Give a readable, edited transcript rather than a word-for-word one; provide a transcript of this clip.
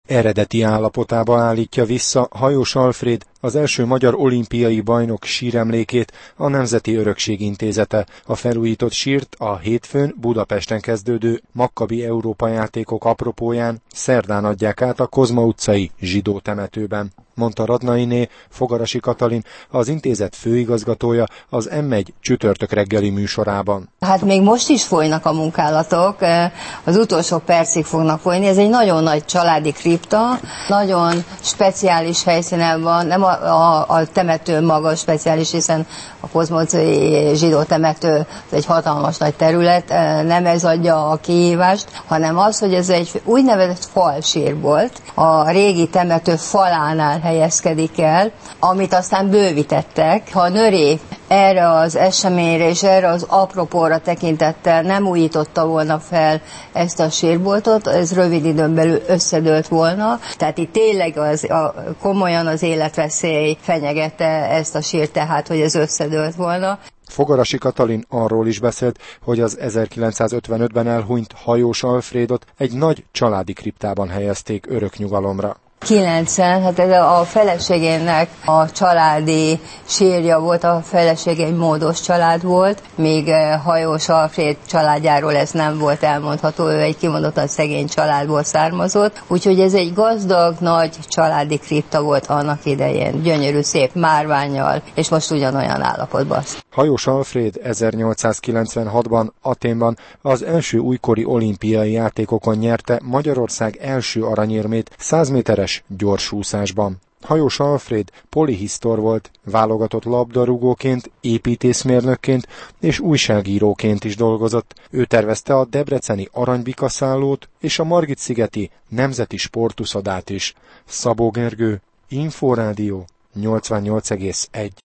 Eredeti állapotába állítja vissza Hajós Alfréd, az első magyar olimpiai bajnok síremlékét a Nemzeti Örökség Intézete. A felújított sírt a hétfőn Budapesten kezdődő Makkabi Európa-játékok apropóján szerdán adják át a Kozma utcai zsidó temetőben, mondta Radnainé, Fogarasi Katalin, az intézet főigazgatója az M1 csütörtök reggeli műsorában. Hát még most is folynak a munkálatok, az utolsó percig fognak folyni. Ez egy nagyon nagy családi kripta, nagyon speciális helyszínen van, nem a temető maga speciális, hiszen a Kozma utcai zsidó temető egy hatalmas nagy terület, nem ez adja a kihívást, hanem az, hogy ez egy úgynevezett falsír volt, a régi temető falánál helyezkedik el, amit aztán bővítettek. Ha a Nöri erre az eseményre és erre az apropóra tekintettel nem újította volna fel ezt a sírboltot, ez rövid időn belül összedőlt volna. Tehát itt tényleg komolyan az életveszély fenyegette ezt a sírt, tehát hogy ez összedőlt volna. Fogarasi Katalin arról is beszélt, hogy az 1955-ben elhunyt Hajós Alfrédot egy nagy családi kriptában helyezték örök nyugalomra. 9-en, hát ez a feleségének a családi sírja volt, a felesége egy módos család volt, míg Hajós Alfréd családjáról ez nem volt elmondható, ő egy kimondottan szegény családból származott, úgyhogy ez egy gazdag, nagy családi kripta volt annak idején, gyönyörű, szép márvánnyal, és most ugyanolyan állapotban. Hajós Alfréd 1896-ban Athénban az első újkori olimpiai játékokon nyerte Magyarország első aranyérmét 100 méteres gyorsúszásban. Hajós Alfréd polihisztor volt, válogatott labdarúgóként, építészmérnökként és újságíróként is dolgozott. Ő tervezte a debreceni aranybikaszállót és a Margit-szigeti nemzeti sportuszodát is. Szabó Gergő, Inforádió 88,1.